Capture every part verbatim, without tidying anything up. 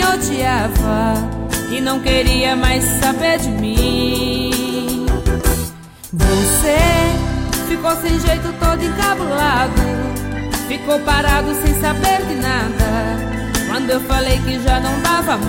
odiava, que não queria mais saber de mim. Você ficou sem jeito, todo encabulado, ficou parado sem saber de nada, quando eu falei que já não dava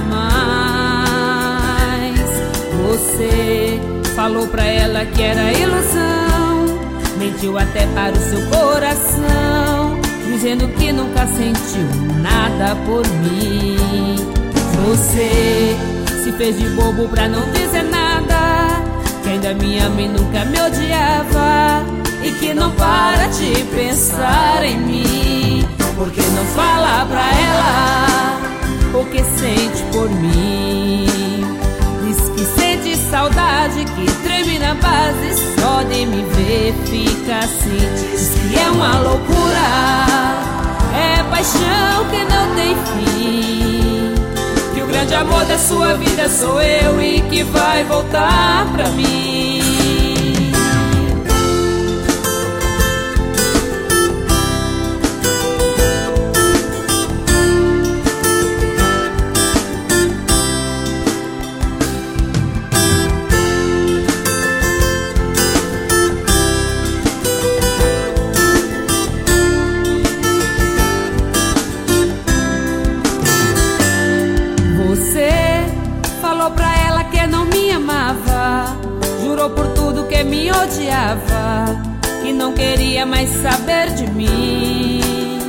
mais. Você falou pra ela que era ilusão, mentiu até para o seu coração, dizendo que nunca sentiu nada por mim. Você se fez de bobo pra não dizer nada, que ainda me ama e nunca me odiava, e que não para de pensar em mim. Por que não fala pra ela o que sente por mim? Diz que sente saudade, que treme na base, só de me ver fica assim. Diz que é uma loucura, é paixão que não tem fim, que o grande amor da sua vida sou eu e que vai voltar pra mim. Falou pra ela que não me amava, jurou por tudo que me odiava, que não queria mais saber de mim.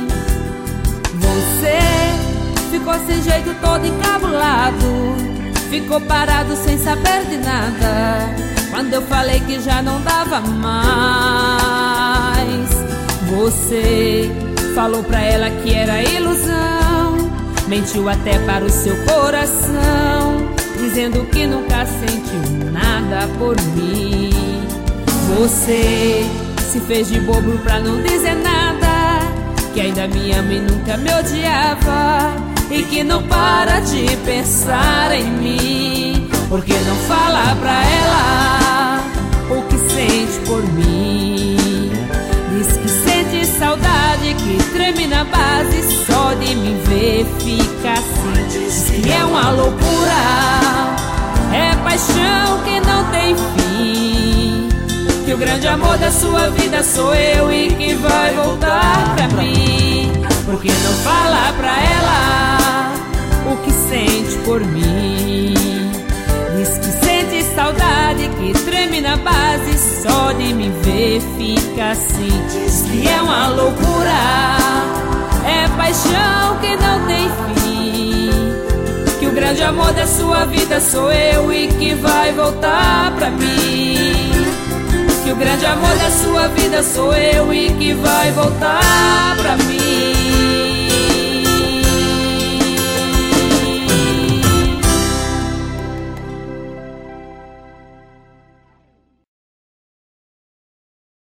Você ficou sem jeito, todo encabulado, ficou parado sem saber de nada, quando eu falei que já não dava mais. Você falou pra ela que era ilusão, mentiu até para o seu coração, dizendo que nunca sentiu nada por mim. Você se fez de bobo pra não dizer nada, que ainda me ama e nunca me odiava, e que não para de pensar em mim. Por que não fala pra ela o que sente por mim? Diz que sente saudade, que treme na base, só de me ver fica assim. Diz que é uma loucura, é paixão que não tem fim, que o grande amor da sua vida sou eu e que vai voltar pra mim. Por que não fala pra ela o que sente por mim? Diz que sente saudade, que treme na base, só de me ver fica assim. Diz que é uma loucura, é paixão que não tem fim, que o grande amor da sua vida sou eu e que vai voltar pra mim. Que o grande amor da sua vida sou eu e que vai voltar pra mim.